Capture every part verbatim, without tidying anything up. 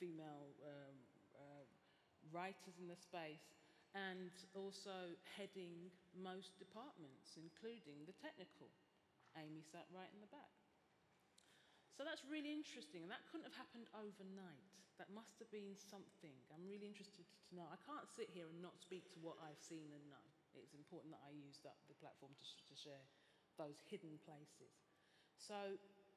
female um, uh, writers in the space, and also heading most departments, including the technical. Amy sat right in the back. So that's really interesting, and that couldn't have happened overnight. That must have been something. I'm really interested to know. I can't sit here and not speak to what I've seen and know. It's important that I use that, the platform to, to share those hidden places. So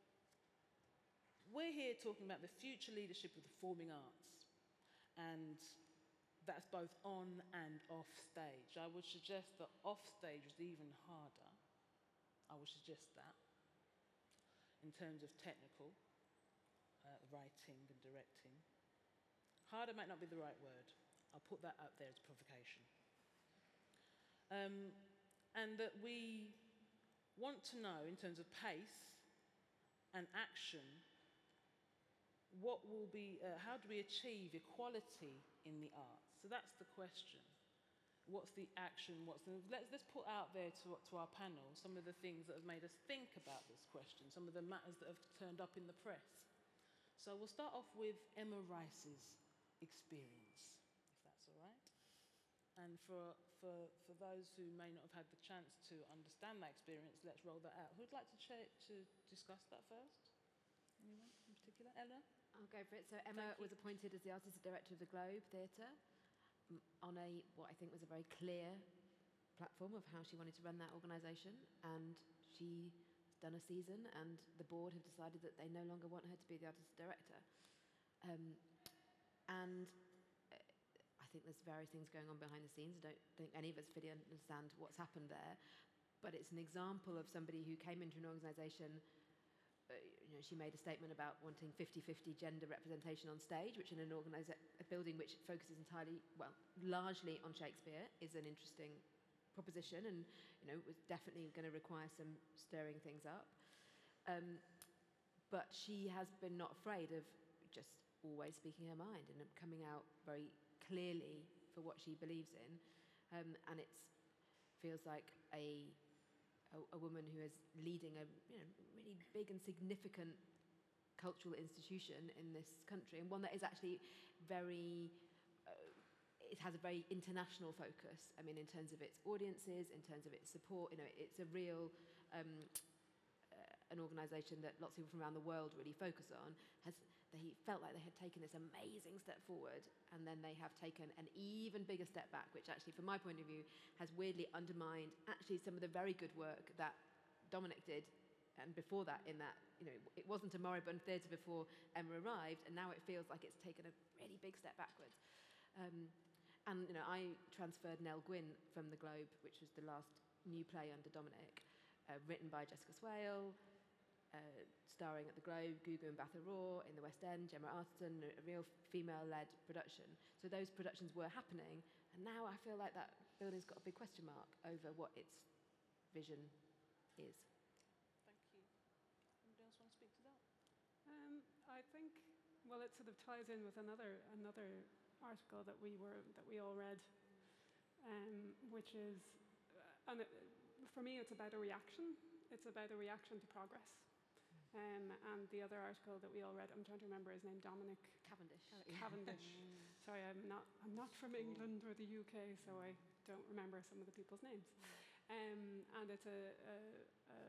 we're here talking about the future leadership of the performing arts, and that's both on and off stage. I would suggest that off stage is even harder. I would suggest that. In terms of technical, uh, writing and directing. Harder might not be the right word. I'll put that up there as a provocation. Um, and that we want to know, in terms of pace and action, what will be, uh, how do we achieve equality in the arts? So that's the question. What's the action? What's the, let's, let's put out there to, to our panel some of the things that have made us think about this question, some of the matters that have turned up in the press. So we'll start off with Emma Rice's experience, if that's all right. And for, for, for those who may not have had the chance to understand that experience, let's roll that out. Who'd like to, share, to discuss that first? Anyone in particular? Ella? I'll go for it. So Emma was appointed as the Artistic Director of the Globe Theatre on a, what I think was a very clear platform of how she wanted to run that organisation, and she's done a season, and the board have decided that they no longer want her to be the Artistic Director. Um, and uh, I think there's various things going on behind the scenes. I don't think any of us fully understand what's happened there, but it's an example of somebody who came into an organisation. Uh, you know, she made a statement about wanting fifty-fifty gender representation on stage, which in an organisa- a building which focuses entirely, well, largely on Shakespeare, is an interesting proposition, and you know, was definitely going to require some stirring things up. Um, but she has been not afraid of just always speaking her mind and coming out very clearly for what she believes in, um, and it feels like a A, a woman who is leading a you know, really big and significant cultural institution in this country, and one that is actually very, uh, it has a very international focus. I mean, in terms of its audiences, in terms of its support, you know, it's a real, um, uh, an organisation that lots of people from around the world really focus on. Has they felt like they had taken this amazing step forward, and then they have taken an even bigger step back, which actually, from my point of view, has weirdly undermined actually some of the very good work that Dominic did, and before that, in that, you know, it wasn't a moribund theatre before Emma arrived, and now it feels like it's taken a really big step backwards. Um, and you know, I transferred Nell Gwyn from the Globe, which was the last new play under Dominic, uh, written by Jessica Swale, uh, starring at the Globe, Gugu and Mbatha Raw, in the West End, Gemma Arterton, a real female-led production. So those productions were happening, and now I feel like that building's got a big question mark over what its vision is. Thank you. Anybody else want to speak to that? Um, I think, well, it sort of ties in with another another article that we were that we all read, um, which is, uh, and it, for me, it's about a reaction. It's about a reaction to progress. Um, and the other article that we all read, I'm trying to remember his name, Dominic Cavendish. Cavendish. Sorry, I'm not. I'm not from England or the U K, so I don't remember some of the people's names. Um, and it's a, a, a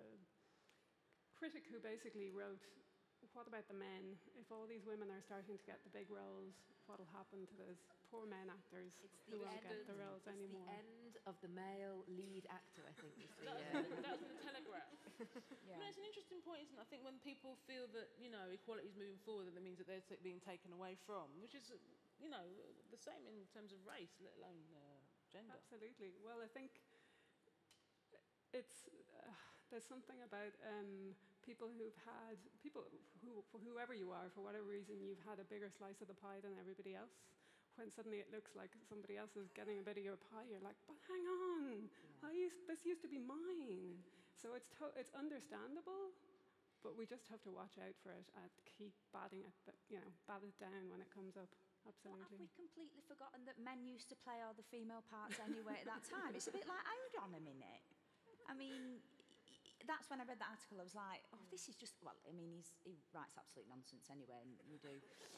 critic who basically wrote, "What about the men? If all these women are starting to get the big roles, what'll happen to those poor men actors who won't get the roles it's anymore?" The end of the male lead actor, I think. Is the, That uh, was, in, that was in the Telegraph. yeah. No, it's an interesting point, isn't it? I think when people feel that, you know, equality is moving forward, that means that they're t- being taken away from, which is, you know, the same in terms of race, let alone uh, gender. Absolutely. Well, I think it's uh, there's something about um, people who've had people who, for whoever you are, for whatever reason, you've had a bigger slice of the pie than everybody else. When suddenly it looks like somebody else is getting a bit of your pie, you're like, "But hang on, yeah. I used, this used to be mine." So it's to, it's understandable, but we just have to watch out for it and keep batting it, but you know, bat it down when it comes up. Absolutely. Well, have we completely forgotten that men used to play all the female parts anyway at that time? It's a bit like, hold on a minute. I mean, that's when I read that article, I was like, oh, this is just, well, I mean, he's, he writes absolute nonsense anyway, and we do,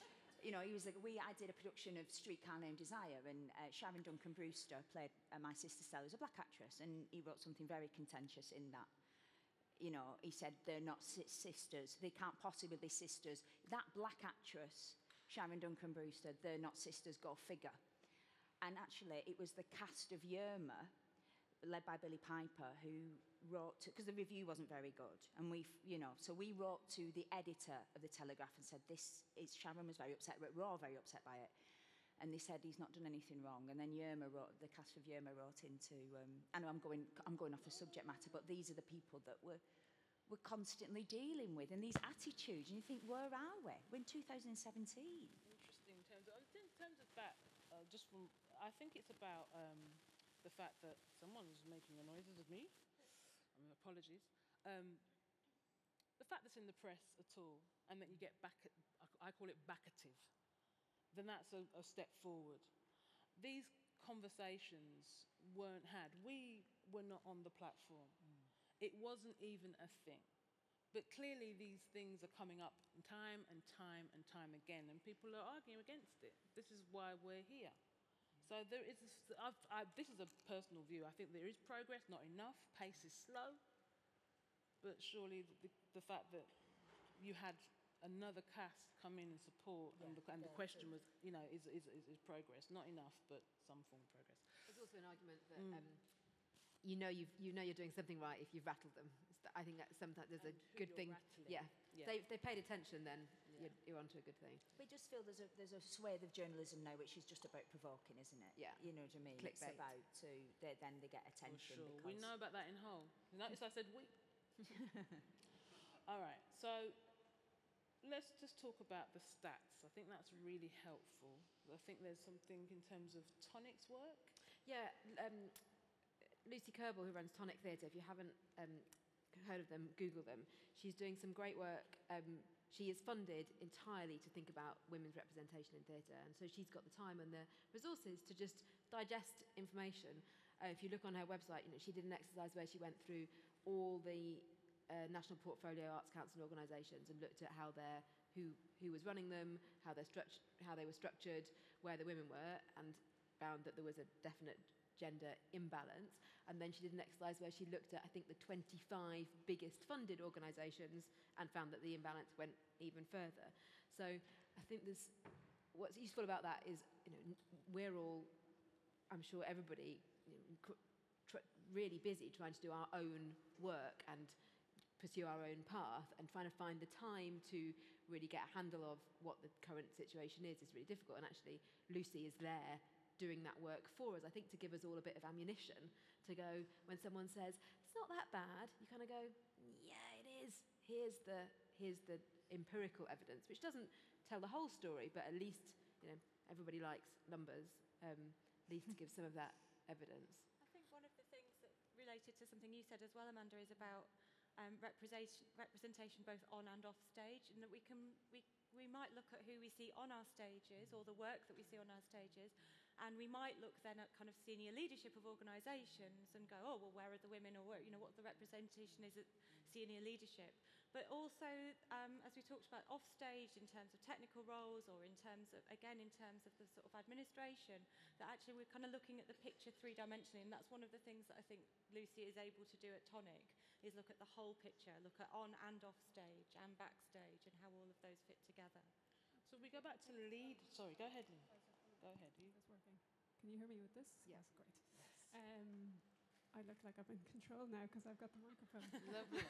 you know, he was like, we, I did a production of Streetcar Named Desire, and uh, Sharon Duncan Brewster played uh, my sister Stella, who's a black actress, and he wrote something very contentious in that. You know, he said they're not si- sisters, they can't possibly be sisters. That black actress, Sharon Duncan Brewster, they're not sisters, go figure. And actually, it was the cast of Yerma, led by Billy Piper, who wrote, because the review wasn't very good, and we, you know, so we wrote to the editor of the Telegraph and said, this is, Sharon was very upset, we're all very upset by it, and they said he's not done anything wrong. And then Yerma wrote, the cast of Yerma wrote into, um, I know I'm going, I'm going off the subject matter, but these are the people that we're, we're constantly dealing with, and these attitudes, and you think, where are we? We're in two thousand seventeen. Interesting in terms of, in terms of that, uh, just from, I think it's about um, the fact that someone's making the noises of me. I mean, apologies. Um, the fact that's in the press at all, and that you get back, at, I call it backative, then that's a, a step forward. These conversations weren't had. We were not on the platform. Mm. It wasn't even a thing. But clearly these things are coming up time and time and time again, and people are arguing against it. This is why we're here. So there is, I've, I, this is a personal view. I think there is progress, not enough. Pace is slow. But surely the, the fact that you had another cast come in and support, yeah, and, the, and yeah, the question true. was, you know, is, is, is, is progress? Not enough, but some form of progress. There's also an argument that mm. um, you know you've, you know you're doing something right if you've rattled them. I think that sometimes there's and a good thing. Rattling. Yeah, yeah. They, they paid attention then. Yeah. You're, you're onto a good thing. We just feel there's a there's a swathe of journalism now which is just about provoking, isn't it? Yeah. You know what I mean? Clickbait. It's about to they, then they get attention. For sure. Because We know about that in Hull. Notice I said we. All right. So let's just talk about the stats. I think that's really helpful. I think there's something in terms of Tonic's work. Yeah. Um, Lucy Kerbel, who runs Tonic Theatre, if you haven't um, heard of them, Google them. She's doing some great work. Um, she is funded entirely to think about women's representation in theatre, and so she's got the time and the resources to just digest information. Uh, if you look on her website, you know, she did an exercise where she went through all the uh, National Portfolio Arts Council organisations and looked at how they're, who, who was running them, how, they're struct- how they were structured, where the women were, and found that there was a definite gender imbalance. And then she did an exercise where she looked at, I think, the twenty-five biggest funded organisations and found that the imbalance went even further. So I think there's, what's useful about that is, you know, we're all, I'm sure everybody, you know, tr- really busy trying to do our own work and pursue our own path, and trying to find the time to really get a handle of what the current situation is is really difficult. And actually, Lucy is there doing that work for us, I think, to give us all a bit of ammunition to go, when someone says, it's not that bad, you kind of go, yeah, it is. Here's the, here's the empirical evidence, which doesn't tell the whole story, but at least, you know, everybody likes numbers, um, at least to give some of that evidence. I think one of the things that related to something you said as well, Amanda, is about um, representation, representation both on and off stage, and that we can, we, we might look at who we see on our stages, or the work that we see on our stages, and we might look then at kind of senior leadership of organisations and go, oh, well, where are the women, or where, you know, what the representation is at senior leadership. But also, um, as we talked about off stage in terms of technical roles, or in terms of, again, in terms of the sort of administration, that actually we're kind of looking at the picture three-dimensionally, and that's one of the things that I think Lucy is able to do at Tonic, is look at the whole picture, look at on and off stage and backstage, and how all of those fit together. So we go back to lead. Sorry, go ahead, Lynn. Go ahead. You. It's working. Can you hear me with this? Yeah. Yes, great. Um, I look like I'm in control now because I've got the microphone. Lovely.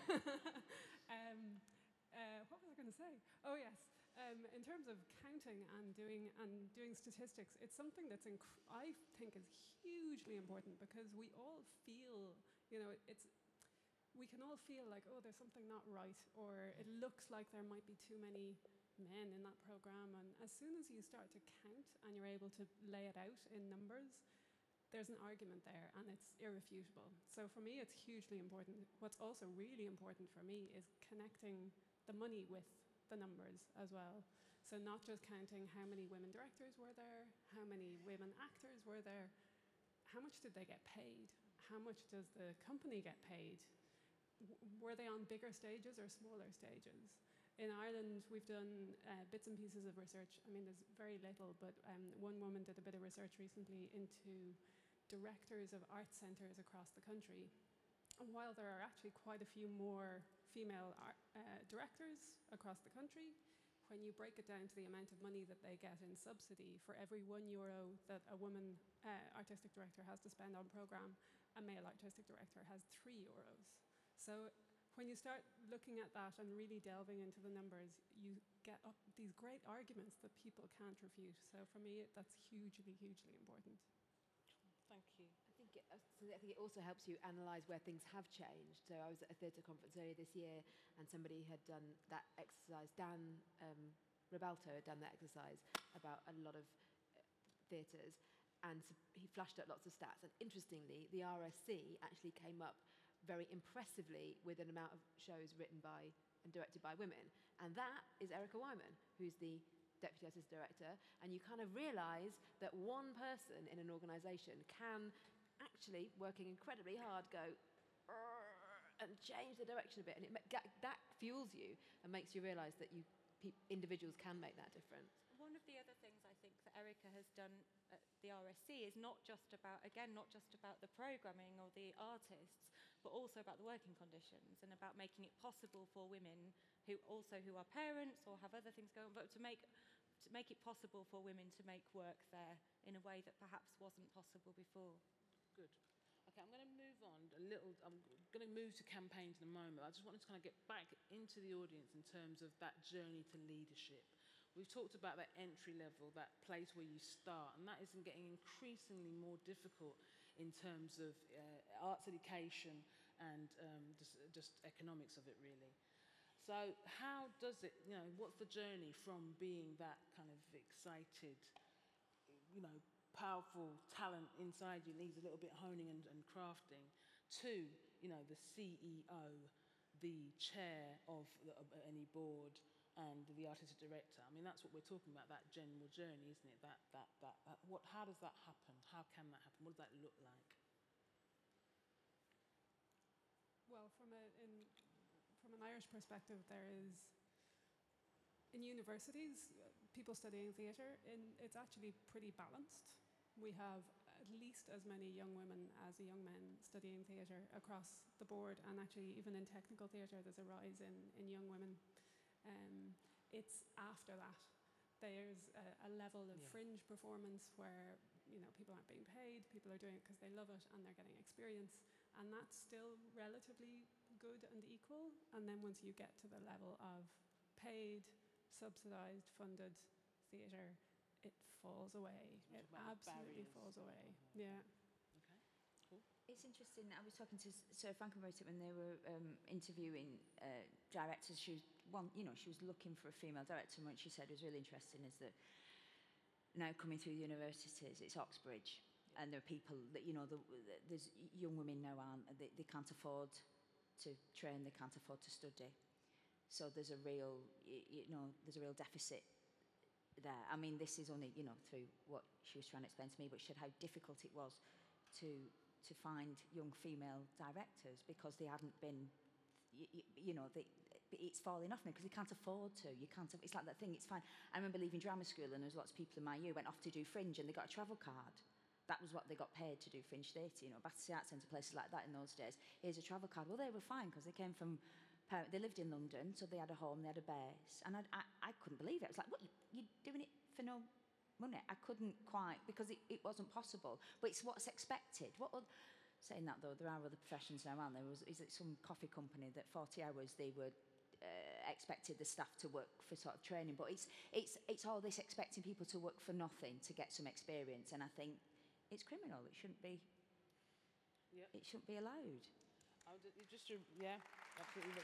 um, uh, what was I going to say? Oh yes. Um, in terms of counting and doing and doing statistics, it's something that's inc- I think is hugely important, because we all feel, you know, it's we can all feel like, oh, there's something not right, or it looks like there might be too many men in that program, and as soon as you start to count and you're able to lay it out in numbers, there's an argument there, and it's irrefutable. So for me, it's hugely important. What's also really important for me is connecting the money with the numbers as well. So not just counting how many women directors were there, how many women actors were there, how much did they get paid, how much does the company get paid, w- were they on bigger stages or smaller stages? in Ireland, we've done uh, bits and pieces of research. I mean, there's very little, but um, one woman did a bit of research recently into directors of art centres across the country. And while there are actually quite a few more female art, uh, directors across the country, when you break it down to the amount of money that they get in subsidy, for every one euro that a woman uh, artistic director has to spend on programme, a male artistic director has three euros. So when you start looking at that and really delving into the numbers, you get up these great arguments that people can't refute. So for me, that's hugely, hugely important. Thank you. I think it, uh, so I think it also helps you analyse where things have changed. So I was at a theatre conference earlier this year, and somebody had done that exercise. Dan um, Ribalto had done that exercise about a lot of uh, theatres, and he flashed up lots of stats. And interestingly, the R S C actually came up very impressively with an amount of shows written by and directed by women. And that is Erica Wyman, who's the Deputy Artistic Director. And you kind of realise that one person in an organisation can actually, working incredibly hard, go and change the direction a bit. And it, that, that fuels you and makes you realise that you pe- individuals can make that difference. One of the other things I think that Erica has done at the R S C is not just about, again, not just about the programming or the artists, but also about the working conditions and about making it possible for women who also who are parents or have other things going on, but to make to make it possible for women to make work there in a way that perhaps wasn't possible before. Good. Okay, I'm going to move on a little. I'm going to move to campaigns in a moment. I just wanted to kind of get back into the audience in terms of that journey to leadership. We've talked about that entry level, that place where you start, and that is getting increasingly more difficult in terms of uh, arts education and um, just, just economics of it, really. So how does it, you know, what's the journey from being that kind of excited, you know, powerful talent inside you needs a little bit honing and, and crafting, to, you know, the C E O, the chair of, the, of any board, and the artistic director? I mean, that's what we're talking about, that general journey, isn't it? That, that, that, that, what, how does that happen? How can that happen? What does that look like? Well, from, a, in, from an Irish perspective, there is, in universities, people studying theatre, in, it's actually pretty balanced. We have at least as many young women as young men studying theatre across the board, and actually even in technical theatre there's a rise in, in young women. Um, it's after that. There's a, a level of yeah. fringe performance where, you know, people aren't being paid, people are doing it because they love it and they're getting experience, and that's still relatively good and equal. And then once you get to the level of paid, subsidised, funded theatre, it falls away. It absolutely barriers. falls away. Yeah. Okay, cool. It's interesting. I was talking to Sir Franklin about it when they were um, interviewing uh, directors. She was one, you know, she was looking for a female director, and what she said was really interesting is that now coming through the universities, it's Oxbridge, yeah. and there are people that, you know, the, the, there's young women now aren't, they, they can't afford to train, they can't afford to study. So there's a real, you, you know, there's a real deficit there. I mean, this is only, you know, through what she was trying to explain to me, but she said how difficult it was to to find young female directors because they hadn't been, you, you know, they, it's falling off now because they can't afford to. You can't. It's like that thing. It's fine. I remember leaving drama school, and there was lots of people in my year went off to do Fringe, and they got a travel card. That was what they got paid to do Fringe theatre. You know, Battersea Arts Centre, places like that in those days. Here's a travel card. Well, they were fine because they came from. They lived in London, so they had a home, they had a base, and I, I, I couldn't believe it. I was like, "What? You're doing it for no money?" I couldn't quite because it, it wasn't possible. But it's what's expected. What? Saying that though, there are other professions now, aren't there? Was is it some coffee company that forty hours they would. Uh, expected the staff to work for sort of training, but it's it's it's all this expecting people to work for nothing to get some experience, and I think it's criminal. It shouldn't be. Yep. It shouldn't be allowed. I would, just to, yeah, absolutely.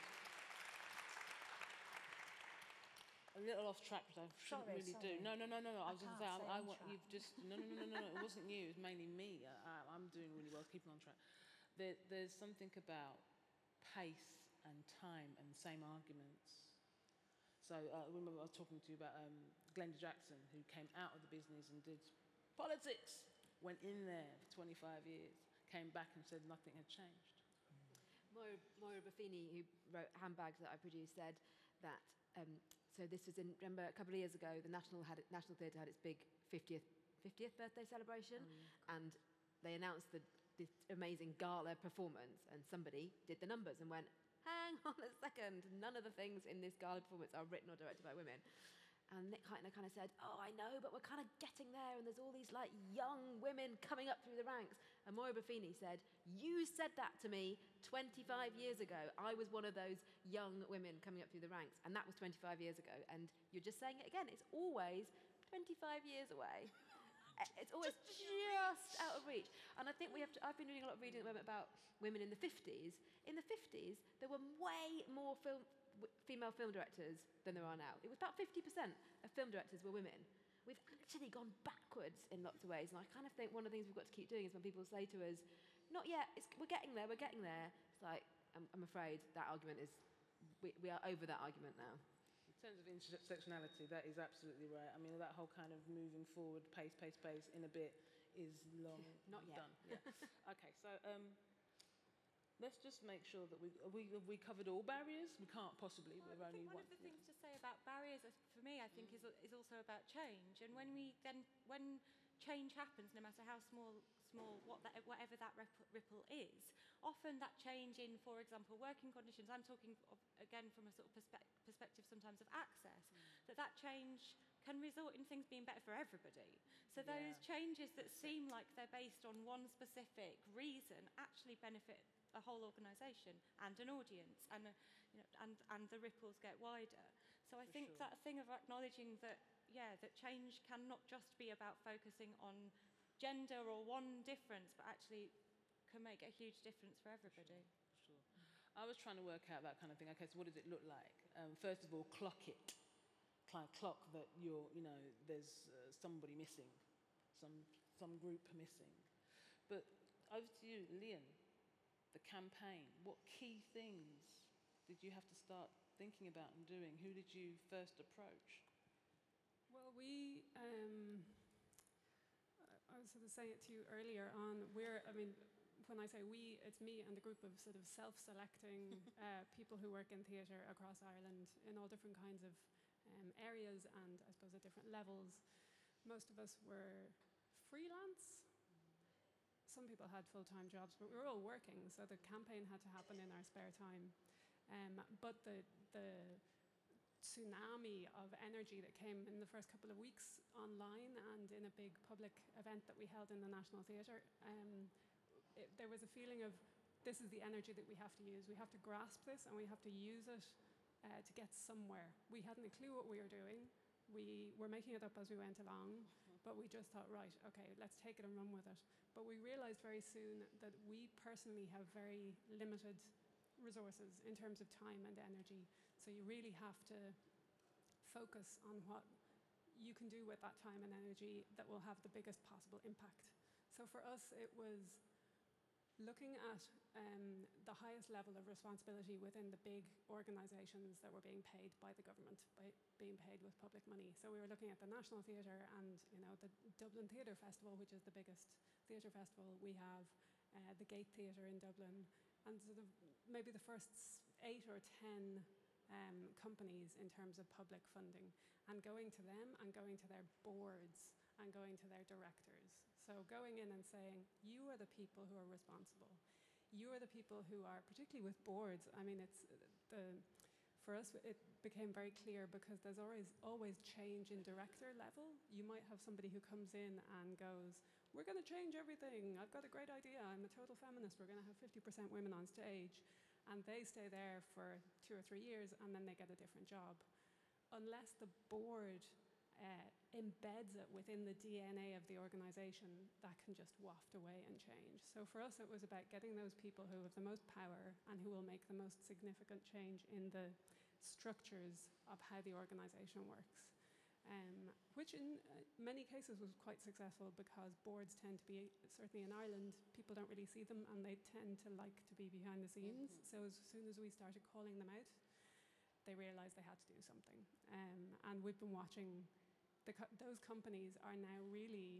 A little off track, but I shouldn't sorry, really sorry. do. No, no, no, no, no. I, I was going to say, I, I want track. you've just no, no, no, no, no, no. It wasn't you. It was mainly me. I, I'm doing really well, keeping on track. There, there's something about pace and time and the same arguments. So uh, I remember I was talking to you about um, Glenda Jackson, who came out of the business and did politics, went in there for twenty-five years, came back and said nothing had changed. Moira, Moira Buffini, who wrote Handbags that I produced, said that Um, so this was in, remember, a couple of years ago, the National, had, National Theatre had its big fiftieth, fiftieth birthday celebration, mm. and they announced the, this amazing gala performance, and somebody did the numbers and went, hang on a second, none of the things in this gala performance are written or directed by women. And Nick Heitner kind of said, oh, I know, but we're kind of getting there, and there's all these like young women coming up through the ranks. And Moira Buffini said, you said that to me twenty-five years ago. I was one of those young women coming up through the ranks, and that was twenty-five years ago. And you're just saying it again, it's always twenty-five years away. It's always just out of reach. And I think we have to, I've been doing a lot of reading at the moment about women in the fifties. In the fifties, there were way more film, female film directors than there are now. It was about fifty percent of film directors were women. We've actually gone backwards in lots of ways. And I kind of think one of the things we've got to keep doing is when people say to us, not yet, it's, we're getting there, we're getting there. It's like, I'm, I'm afraid that argument is, we, we are over that argument now. In terms of intersectionality, that is absolutely right. I mean, that whole kind of moving forward, pace, pace, pace, in a bit is long Not yet. done. Yeah. Okay, so um, let's just make sure that we, we, have we covered all barriers? We can't possibly, well, we've I only think one one. of the Yeah. things to say about barriers, is- for me, I think, is, is also about change. And when we then, when change happens, no matter how small, small what that, whatever that ripple, ripple is, often that change in, for example, working conditions, I'm talking of, again from a sort of perspe- perspective sometimes of access, mm. that that change can result in things being better for everybody. So Yeah. those changes that seem like they're based on one specific reason actually benefit a whole organisation and an audience, and, a, you know, and, and the ripples get wider. So I For think sure. that thing of acknowledging that, yeah, that change cannot just be about focusing on gender or one difference, but actually can make a huge difference for everybody. Sure. I was trying to work out that kind of thing. Okay, so what does it look like? Um, first of all, clock it. Kind of clock that you're, you know, there's uh, somebody missing, some some group missing. But over to you, Lian. The campaign. What key things did you have to start thinking about and doing? Who did you first approach? Well, we, um, I was sort of saying it to you earlier on, we're, I mean, when I say we, it's me and a group of sort of self-selecting uh, people who work in theatre across Ireland in all different kinds of um, areas and I suppose at different levels. Most of us were freelance. Some people had full-time jobs, but we were all working, so the campaign had to happen in our spare time. Um, but the, the tsunami of energy that came in the first couple of weeks online and in a big public event that we held in the National Theatre, um, it, there was a feeling of this is the energy that we have to use. We have to grasp this and we have to use it uh, to get somewhere. We hadn't a clue what we were doing. We were making it up as we went along, but we just thought, right, okay, let's take it and run with it. But we realised very soon that we personally have very limited resources in terms of time and energy. So you really have to focus on what you can do with that time and energy that will have the biggest possible impact. So for us, it was looking at um, the highest level of responsibility within the big organisations that were being paid by the government, by being paid with public money. So we were looking at the National Theatre and, you know, the Dublin Theatre Festival, which is the biggest theatre festival. We have uh, the Gate Theatre in Dublin, and sort of maybe the first eight or ten um, companies in terms of public funding, and going to them and going to their boards and going to their directors. So going in and saying, you are the people who are responsible. You are the people who are, particularly with boards, I mean, it's the, for us, it became very clear because there's always, always change in director level. You might have somebody who comes in and goes, we're going to change everything. I've got a great idea. I'm a total feminist. We're going to have fifty percent women on stage. And they stay there for two or three years and then they get a different job. Unless the board uh, embeds it within the D N A of the organisation, that can just waft away and change. So for us, it was about getting those people who have the most power and who will make the most significant change in the structures of how the organisation works. Um, which in uh, many cases was quite successful because boards tend to be, certainly in Ireland, people don't really see them and they tend to like to be behind the scenes. Mm-hmm. So as soon as we started calling them out, they realised they had to do something. Um, and we've been watching, the co- those companies are now really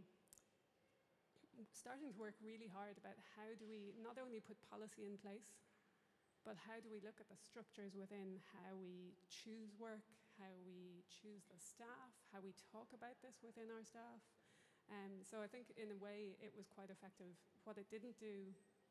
starting to work really hard about how do we not only put policy in place, but how do we look at the structures within how we choose work, how we choose the staff, how we talk about this within our staff. Um, so I think in a way it was quite effective. What it didn't do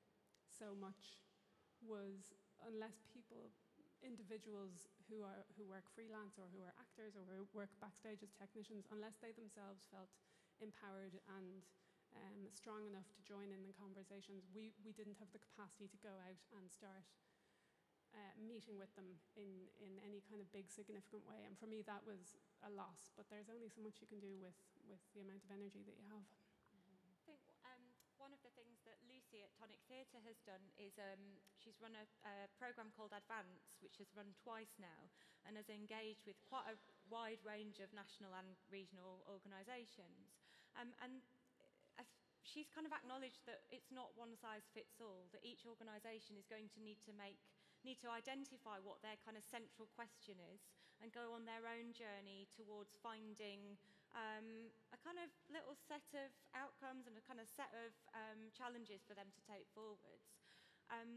so much was, unless people, individuals who are who work freelance or who are actors or who work backstage as technicians, unless they themselves felt empowered and um, strong enough to join in the conversations, we, we didn't have the capacity to go out and start uh, meeting with them in, in any kind of big significant way. And for me that was a loss, but there's only so much you can do with, with the amount of energy that you have. I think um, one of the things that Lucy at Tonic Theatre has done is um, she's run a, a programme called Advance, which has run twice now, and has engaged with quite a wide range of national and regional organisations. Um, and uh, she's kind of acknowledged that it's not one size fits all, that each organisation is going to need to make need to identify what their kind of central question is and go on their own journey towards finding um, a kind of little set of outcomes and a kind of set of um, challenges for them to take forwards. Um,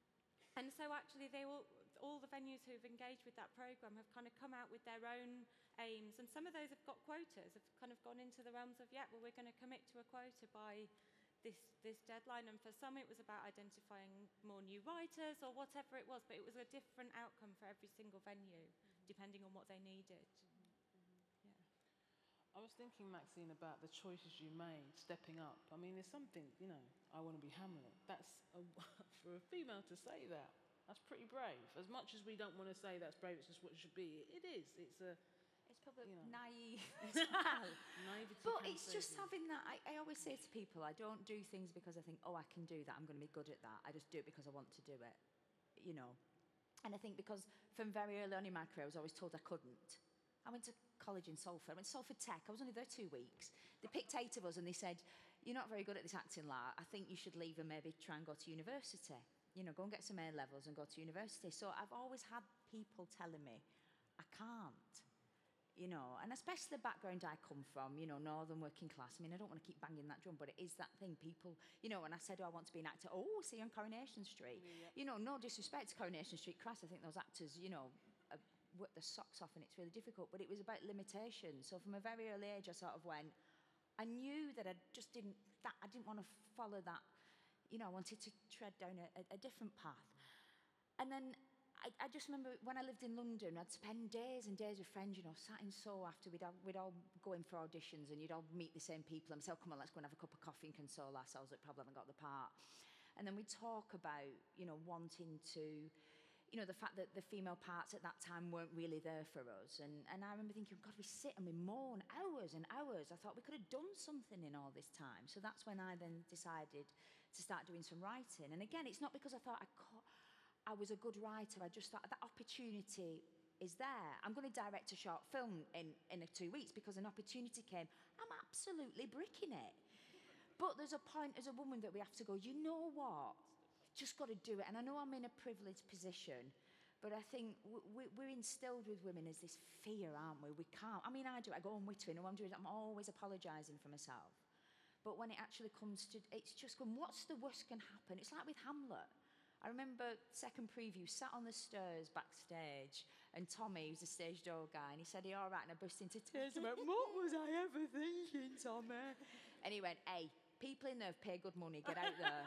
and so actually they all, all the venues who've engaged with that programme have kind of come out with their own aims, and some of those have got quotas, have kind of gone into the realms of, yeah, well, we're going to commit to a quota by this, this deadline, and for some it was about identifying more new writers or whatever it was, but it was a different outcome for every single venue, mm-hmm. depending on what they needed. Mm-hmm. Yeah. I was thinking, Maxine, about the choices you made, stepping up. I mean, there's something, you know, I want to be Hamlet. That's, a, for a female to say that, that's pretty brave. As much as we don't want to say that's brave, it's just what it should be, it is. It's a... It's probably you know. naive as well. Naivety. But it's just having that, I, I always say to people, I don't do things because I think, oh, I can do that, I'm going to be good at that. I just do it because I want to do it, you know. And I think because from very early on in my career, I was always told I couldn't. I went to college in Salford. I went to Salford Tech. I was only there two weeks. They picked eight of us and they said, you're not very good at this acting, Lara. I think you should leave and maybe try and go to university. You know, go and get some A levels and go to university. So I've always had people telling me, I can't. You know, and especially the background I come from, you know, northern working class. I mean, I don't want to keep banging that drum, but it is that thing. People, you know, when I said, oh, I want to be an actor, oh, see you on Coronation Street. Yeah. You know, no disrespect to Coronation Street, Christ, I think those actors, you know, uh, work their socks off and it's really difficult, but it was about limitations. So from a very early age, I sort of went, I knew that I just didn't, that I didn't want to follow that, you know, I wanted to tread down a, a, a different path. And then I, I just remember when I lived in London, I'd spend days and days with friends, you know, sat in Soho after we'd all, we'd all go in for auditions and you'd all meet the same people and say, oh, come on, let's go and have a cup of coffee and console ourselves that probably haven't got the part. And then we'd talk about, you know, wanting to, you know, the fact that the female parts at that time weren't really there for us. And, and I remember thinking, God, we sit and we moan hours and hours. I thought we could have done something in all this time. So that's when I then decided to start doing some writing. And again, it's not because I thought I could, I was a good writer. I just thought that opportunity is there. I'm going to direct a short film in, in a two weeks because an opportunity came. I'm absolutely bricking it. But there's a point as a woman that we have to go, you know what? Just got to do it. And I know I'm in a privileged position, but I think we, we're instilled with women as this fear, aren't we? We can't. I mean, I do. I go on wittering. Oh, I'm doing it. I'm always apologising for myself. But when it actually comes to, it's just going, what's the worst can happen? It's like with Hamlet. I remember second preview, sat on the stairs backstage, and Tommy, who's the stage door guy, and he said, are you all right? And I burst into tears. I went, what was I ever thinking, Tommy? And he went, hey, people in there pay good money, get out there.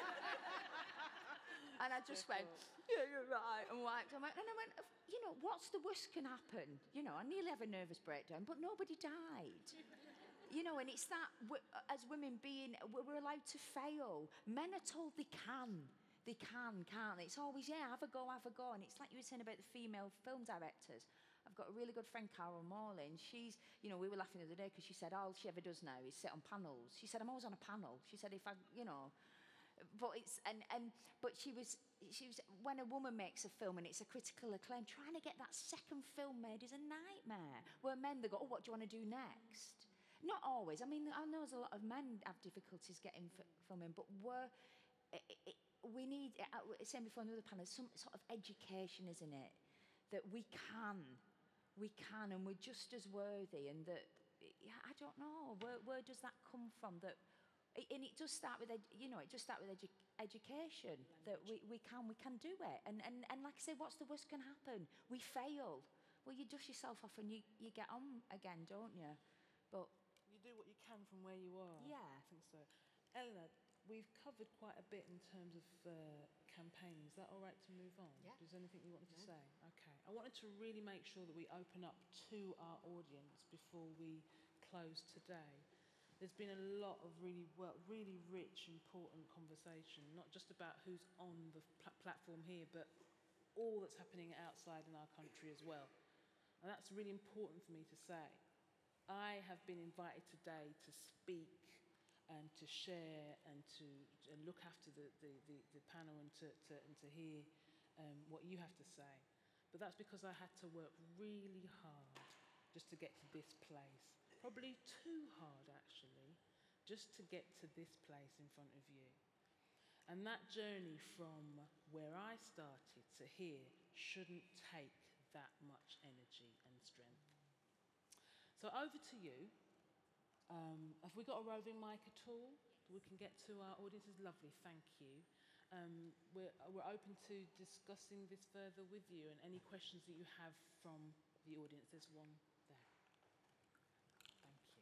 And I just went, yeah, you're right, and wiped. And I went, you know, what's the worst can happen? You know, I nearly have a nervous breakdown, but nobody died. You know, and it's that, as women being, we're allowed to fail. Men are told they can. They can, can't they? It's always, yeah, have a go, have a go. And it's like you were saying about the female film directors. I've got a really good friend, Carol Morlin. She's, you know, we were laughing the other day because she said all she ever does now is sit on panels. She said, I'm always on a panel. She said, if I, you know, but it's, and, and, but she was, she was, when a woman makes a film and it's a critical acclaim, trying to get that second film made is a nightmare. Where men, they go, oh, what do you want to do next? Not always. I mean, I know there's a lot of men have difficulties getting f- filming, but we're, it, it, we need, uh, same before another panel, some sort of education, isn't it? That we can, we can, and we're just as worthy, and that, I don't know, where, where does that come from? That, and it does start with, you know, it just start with edu- education, that we, we can, we can do it. And, and, and like I say, what's the worst can happen? We fail. well, you dust yourself off and you, you get on again, don't you? But You do what you can from where you are. Yeah. I think so. Eleanor, we've covered quite a bit in terms of uh, campaigning. Is that all right to move on? Yeah. Is there anything you wanted to No. say? Okay. I wanted to really make sure that we open up to our audience before we close today. There's been a lot of really well, really rich, important conversation, not just about who's on the pl- platform here, but all that's happening outside in our country as well. And that's really important for me to say. I have been invited today to speak and to share and to and look after the, the, the, the panel and to, to, and to hear um, what you have to say. But that's because I had to work really hard just to get to this place. Probably too hard, actually, just to get to this place in front of you. And that journey from where I started to here shouldn't take that much energy and strength. So over to you. Um, have we got a roving mic at all? We can get to our audience. Is lovely, thank you. Um, we're, we're open to discussing this further with you and any questions that you have from the audience. There's one there. Thank you.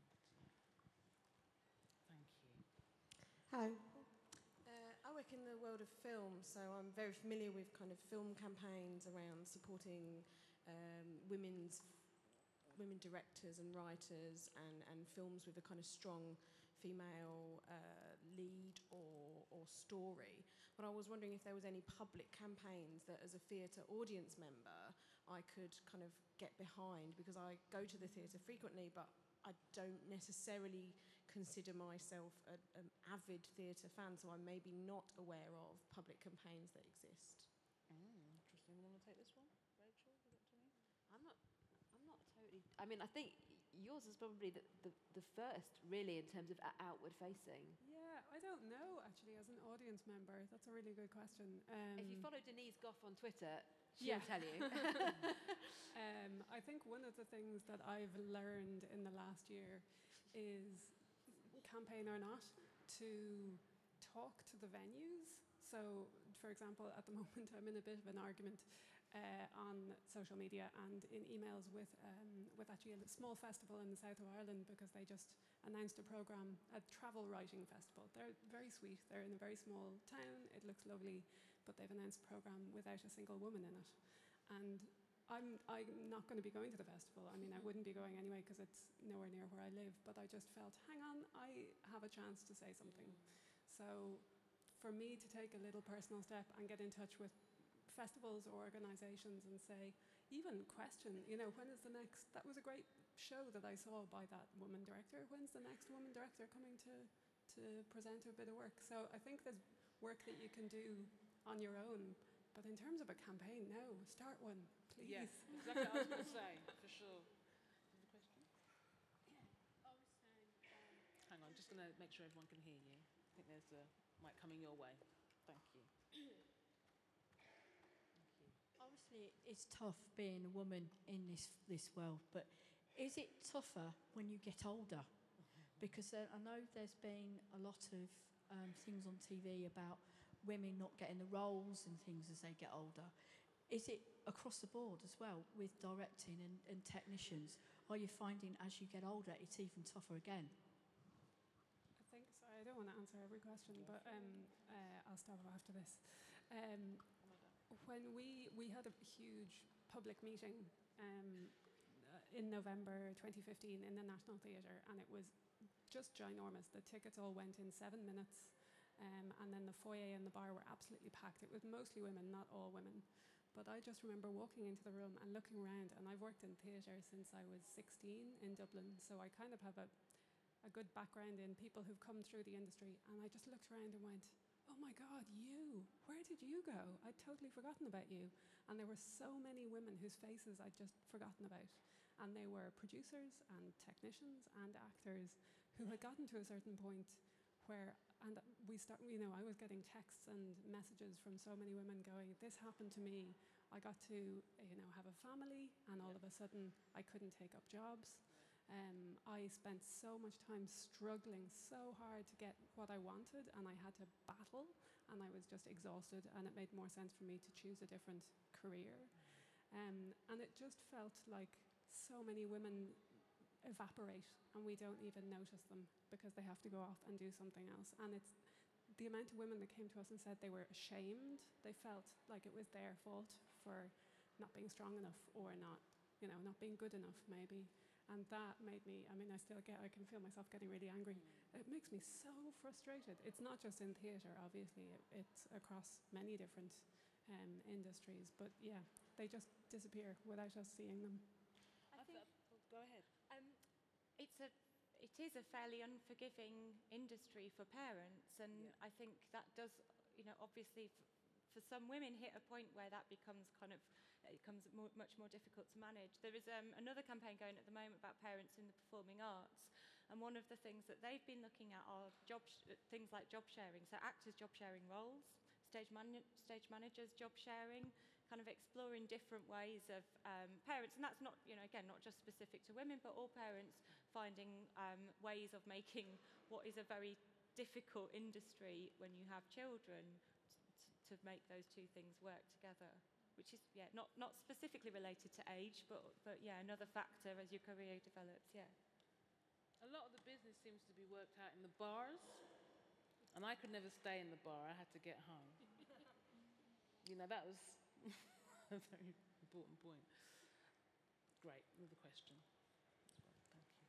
I'll come back to you. Thank you. Hi. Uh, I work in the world of film, so I'm very familiar with kind of film campaigns around supporting um, women's women directors and writers and, and films with a kind of strong female uh, lead or, or story. But I was wondering if there was any public campaigns that as a theatre audience member I could kind of get behind, because I go to the theatre frequently but I don't necessarily consider myself a, an avid theatre fan, so I'm maybe not aware of public campaigns that exist. Mm, interesting. You want to take this one? Rachel, give it to me? I'm not, I'm not totally. I mean, I think yours is probably the, the, the first, really, in terms of o- outward facing. Yeah, I don't know, actually, as an audience member. That's a really good question. Um, If you follow Denise Goff on Twitter, she'll Yeah. tell you. um, I think one of the things that I've learned in the last year is, campaign or not, to talk to the venues. So, for example, at the moment I'm in a bit of an argument uh, on social media and in emails with um, with actually a small festival in the south of Ireland, because they just announced a programme, a travel writing festival. They're very sweet. They're in a very small town. It looks lovely, but they've announced a programme without a single woman in it. And I'm, I'm not going to be going to the festival. I mean, I wouldn't be going anyway because it's nowhere near where I live, but I just felt, hang on, I have a chance to say something. So for me to take a little personal step and get in touch with festivals or organisations and say, even question, you know, when is the next, that was a great show that I saw by that woman director. When's the next woman director coming to, to present a bit of work? So I think there's work that you can do on your own. But in terms of a campaign, no, start one, please. Yes, exactly what I was going to say, for sure. Is there a question? I was saying, um, Hang on, I'm just going to make sure everyone can hear you. I think there's a mic coming your way. Thank you. Thank you. obviously it's tough being a woman in this this world, but is it tougher when you get older? Because uh, I know there's been a lot of um, things on T V about women not getting the roles and things as they get older. Is it across the board as well with directing and, and technicians? Are you finding as you get older it's even tougher again? I think so. I don't want to answer every question, but um, uh, I'll stop after this. Um, when we we had a huge public meeting um, uh, in November twenty fifteen in the National Theatre, and it was just ginormous. The tickets all went in seven minutes, um, and then the foyer and the bar were absolutely packed. It was mostly women, not all women. But I just remember walking into the room and looking around, and I've worked in theatre since I was sixteen in Dublin, so I kind of have a a good background in people who've come through the industry, and I just looked around and went, oh my God, you, where did you go? I'd totally forgotten about you. And there were so many women whose faces I'd just forgotten about. And they were producers and technicians and actors who had gotten to a certain point where, and we start, you know, I was getting texts and messages from so many women going, this happened to me. I got to, you know, have a family, and all of a sudden I couldn't take up jobs. Um, I spent so much time struggling so hard to get what I wanted, and I had to battle, and I was just exhausted, and it made more sense for me to choose a different career. Um, and it just felt like so many women evaporate and we don't even notice them because they have to go off and do something else. And it's the amount of women that came to us and said they were ashamed. They felt like it was their fault for not being strong enough or not, you know, not being good enough maybe. And that made me, I mean, I still get, I can feel myself getting really angry. It makes me so frustrated. It's not just in theatre, obviously. It, it's across many different um, industries. But yeah, they just disappear without us seeing them. I think, Go ahead. Um, it's a, it is a fairly unforgiving industry for parents, and Yeah. I think that does, you know, obviously f- for some women hit a point where that becomes kind of, it becomes more, much more difficult to manage. There is um, another campaign going at the moment about parents in the performing arts, and one of the things that they've been looking at are job sh- things like job sharing, so actors job sharing roles, stage, man- stage managers job sharing, kind of exploring different ways of um, parents, and that's not, you know, again, not just specific to women, but all parents finding um, ways of making what is a very difficult industry when you have children t- to make those two things work together, which is, yeah, not, not specifically related to age, but, but yeah, another factor as your career develops, yeah. A lot of the business seems to be worked out in the bars, and I could never stay in the bar. I had to get home. You know, that was a very important point. Great. Another question. Thank you.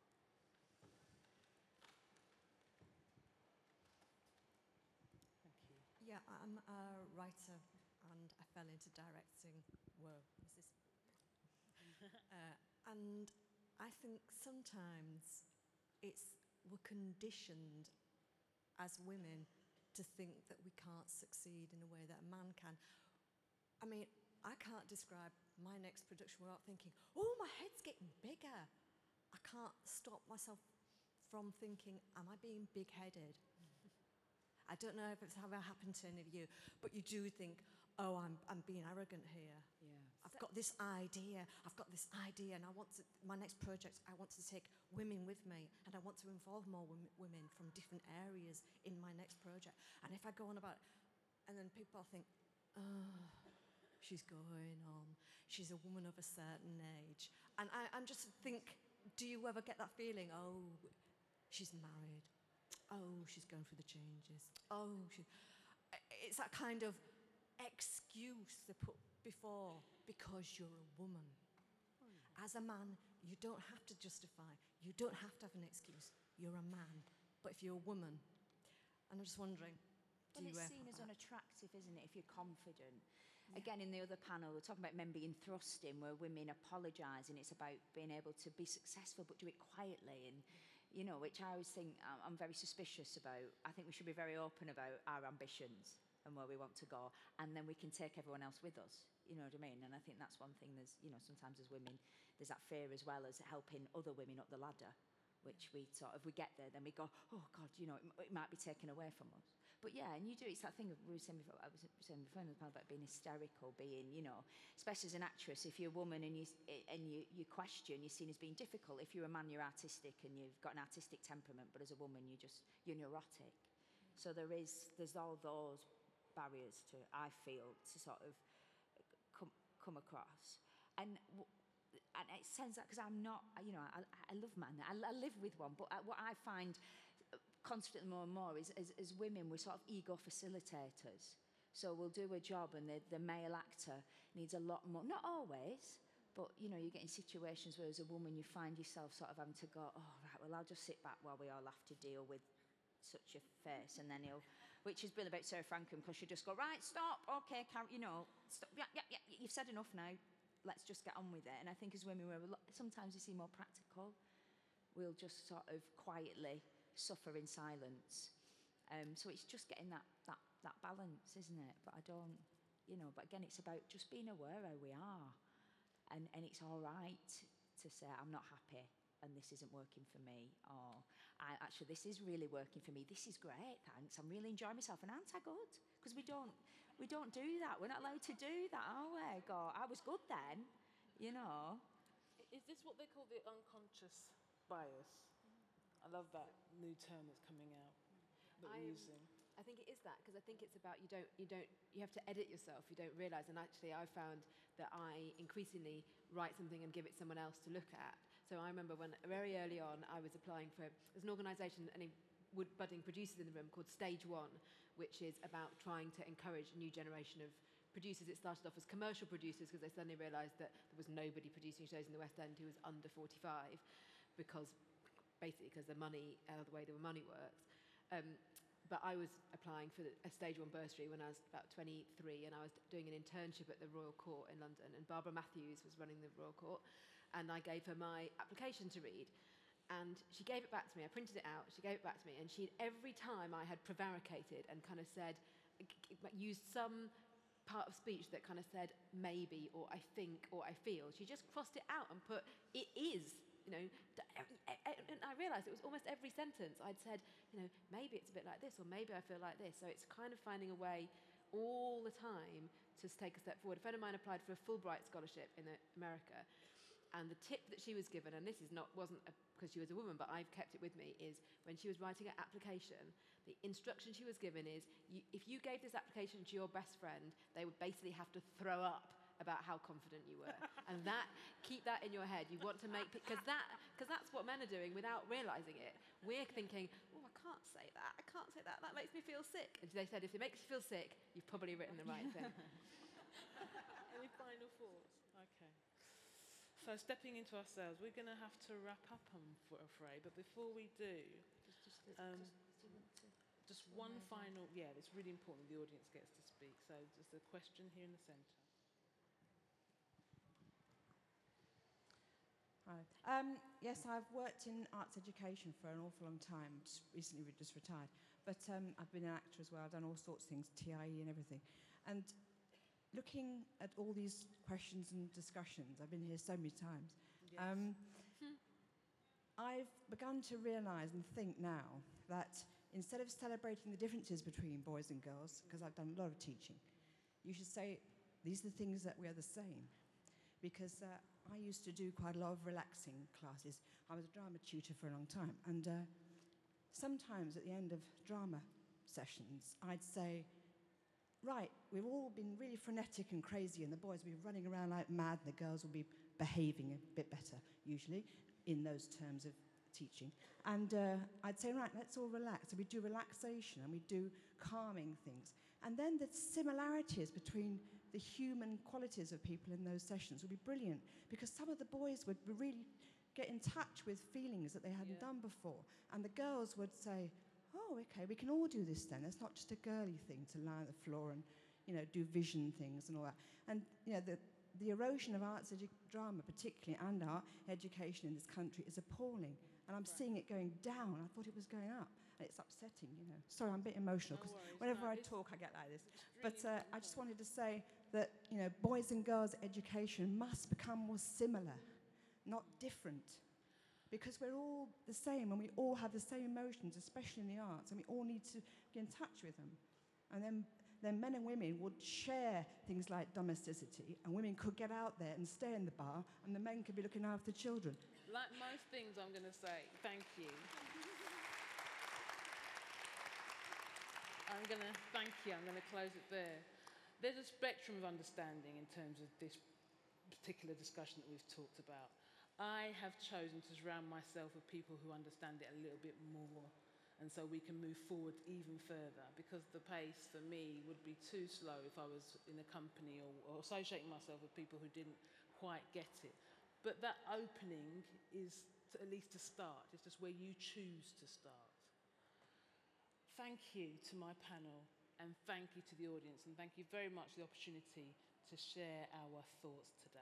Thank you. Yeah, I'm a writer and I fell into directing. Whoa, is this? uh, and I think sometimes it's we're conditioned as women to think that we can't succeed in a way that a man can. I mean, I can't describe my next production without thinking, oh, my head's getting bigger. I can't stop myself from thinking, am I being big-headed? I don't know if it's ever happened to any of you, but you do think, oh, I'm, I'm being arrogant here. Yeah. I've got this idea, I've got this idea, and I want to, my next project, I want to take women with me, and I want to involve more women, women from different areas in my next project. And if I go on about, and then people think, oh, she's going on, she's a woman of a certain age. And I, I'm just think, do you ever get that feeling, oh, she's married, oh, she's going through the changes, oh, she, it's that kind of excuse they put before because you're a woman. Oh, yeah. As a man, you don't have to justify, you don't have to have an excuse. You're a man. But if you're a woman, and I'm just wondering, do well, you it's ever seen as that? unattractive, isn't it, if you're confident? Yeah. Again, in the other panel, we're talking about men being thrust in, where women apologise, and it's about being able to be successful but do it quietly, and you know, which I always think I'm very suspicious about. I think we should be very open about our ambitions and where we want to go, and then we can take everyone else with us. You know what I mean? And I think that's one thing. There's, you know, sometimes as women, there's that fear as well as helping other women up the ladder, which we sort of, we get there, then we go, oh God, you know, it, it might be taken away from us. But yeah, and you do, it's that thing we were saying before, I was saying before about being hysterical, being, you know, especially as an actress, if you're a woman and you and you, you question, you're seen as being difficult. If you're a man, you're artistic and you've got an artistic temperament, but as a woman, you just, you're neurotic. So there is, there's all those barriers to, I feel, to sort of come, come across. And w- and it sounds like, because I'm not, you know, I, I love man, I, I live with one, but I, what I find constantly more and more is, as, as women, we're sort of ego facilitators. So we'll do a job and the, the male actor needs a lot more, not always, but, you know, you get in situations where as a woman you find yourself sort of having to go, oh, right, well, I'll just sit back while we all have to deal with such a face, and then he'll, which has been about Sarah Franklin, because she'll just go, right, stop, okay, Car- you know, stop, yeah, yeah, yeah, you've said enough now, let's just get on with it. And I think as women, we're a lot, sometimes we seem more practical. We'll just sort of quietly suffer in silence. Um, so it's just getting that, that, that balance, isn't it? But I don't, you know, but again, it's about just being aware how we are. And, and it's all right to say, I'm not happy and this isn't working for me. Or, I, actually, this is really working for me. This is great, thanks. I'm really enjoying myself. And aren't I good? Because we don't, we don't do that. We're not allowed to do that, are we? Go, I was good then, you know. Is this what they call the unconscious bias? I love that new term that's coming out that we're I'm- using. I think it is that, because I think it's about you don't, you don't, you have to edit yourself, you don't realise. And actually I found that I increasingly write something and give it someone else to look at. So I remember when very early on I was applying for, there's an organisation, any wood budding producers in the room, called Stage One, which is about trying to encourage a new generation of producers. It started off as commercial producers because they suddenly realised that there was nobody producing shows in the West End who was under forty-five, because basically because the money, uh, the way the money works. Um, but I was applying for a Stage One bursary when I was about twenty-three, and I was doing an internship at the Royal Court in London, and Barbara Matthews was running the Royal Court, and I gave her my application to read. And she gave it back to me. I printed it out. She gave it back to me. And she, every time I had prevaricated and kind of said, used some part of speech that kind of said maybe, or I think, or I feel, she just crossed it out and put it is. You know, and I realised it was almost every sentence I'd said, you know, maybe it's a bit like this, or maybe I feel like this. So it's kind of finding a way all the time to take a step forward. A friend of mine applied for a Fulbright scholarship in America. And the tip that she was given, and this is not wasn't a, because she was a woman, but I've kept it with me, is when she was writing her application, the instruction she was given is, you, if you gave this application to your best friend, they would basically have to throw up about how confident you were. And that, keep that in your head. You want to make, because that, because that's what men are doing without realising it. We're thinking, oh, I can't say that, I can't say that, that makes me feel sick. And they said, if it makes you feel sick, you've probably written the right thing. Any final thoughts? Okay. So stepping into ourselves, we're going to have to wrap up, I'm afraid. But before we do, Just, just, um, just, just, just one final, yeah, it's really important the audience gets to speak. So there's a question here in the centre. Hi. Um, yes, I've worked in arts education for an awful long time. Just recently just retired. But um, I've been an actor as well. I've done all sorts of things, T I E and everything. And looking at all these questions and discussions, I've been here so many times, Yes. um, I've begun to realise and think now that instead of celebrating the differences between boys and girls, because I've done a lot of teaching, you should say, these are the things that we are the same. Because uh, I used to do quite a lot of relaxing classes. I was a drama tutor for a long time. And uh, sometimes at the end of drama sessions, I'd say, right, we've all been really frenetic and crazy, and the boys will be running around like mad, and the girls will be behaving a bit better, usually, in those terms of teaching. And uh, I'd say, right, let's all relax. And we do relaxation, and we do calming things. And then the similarities between the human qualities of people in those sessions would be brilliant, because some of the boys would really get in touch with feelings that they hadn't Yeah. done before. And the girls would say, oh, okay, we can all do this then. It's not just a girly thing to lie on the floor and, you know, do vision things and all that. And, you know, the, the erosion of arts edu- drama, particularly, and art education in this country is appalling. And I'm Right. seeing it going down. I thought it was going up. And it's upsetting, you know. Sorry, I'm a bit emotional, No because worries. whenever No, I it's- talk, I get like this. It's really But uh, I important. just wanted to say that, you know, boys and girls education must become more similar, not different. Because we're all the same, and we all have the same emotions, especially in the arts, and we all need to get in touch with them. And then, then men and women would share things like domesticity, and women could get out there and stay in the bar, and the men could be looking after children. Like most things, I'm going to say thank you. I'm going to thank you. I'm going to close it there. There's a spectrum of understanding in terms of this particular discussion that we've talked about. I have chosen to surround myself with people who understand it a little bit more, and so we can move forward even further, because the pace for me would be too slow if I was in a company or, or associating myself with people who didn't quite get it. But that opening is to, at least to start. It's just where you choose to start. Thank you to my panel, and thank you to the audience, and thank you very much for the opportunity to share our thoughts today.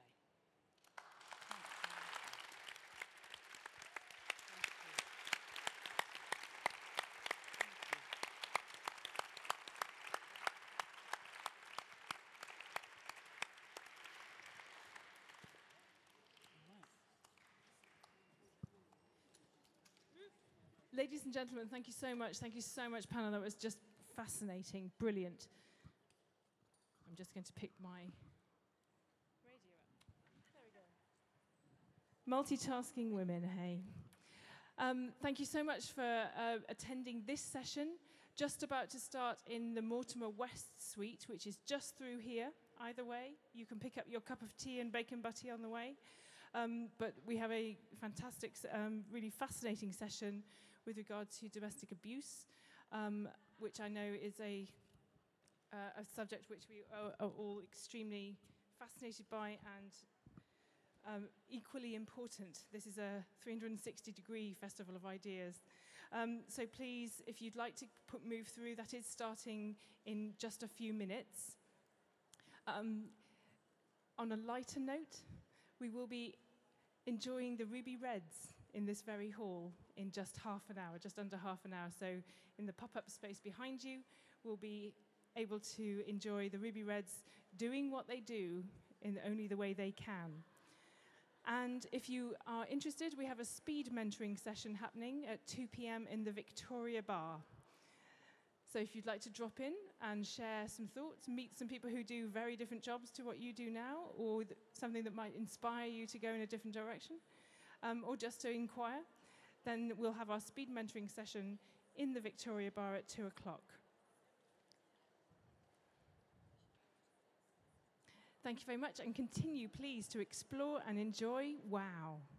Ladies and gentlemen, thank you so much. Thank you so much, panel. That was just fascinating, brilliant. I'm just going to pick my radio up. There we go. Multitasking women, hey. Um, thank you so much for uh, attending this session. Just about to start in the Mortimer West Suite, which is just through here. either way. You can pick up your cup of tea and bacon butty on the way. Um, but we have a fantastic, um, really fascinating session with regard to domestic abuse, um, which I know is a, uh, a subject which we are, are all extremely fascinated by and um, equally important. This is a three hundred sixty degree festival of ideas. Um, so please, if you'd like to put, move through, that is starting in just a few minutes. Um, on a lighter note, we will be enjoying the Ruby Reds in this very hall in just half an hour, just under half an hour. So in the pop-up space behind you, we'll be able to enjoy the Ruby Reds doing what they do in only the way they can. And if you are interested, we have a speed mentoring session happening at two p m in the Victoria Bar. So if you'd like to drop in and share some thoughts, meet some people who do very different jobs to what you do now, or th- something that might inspire you to go in a different direction, um, or just to inquire, then we'll have our speed mentoring session in the Victoria Bar at two o'clock. Thank you very much, and continue, please, to explore and enjoy WOW!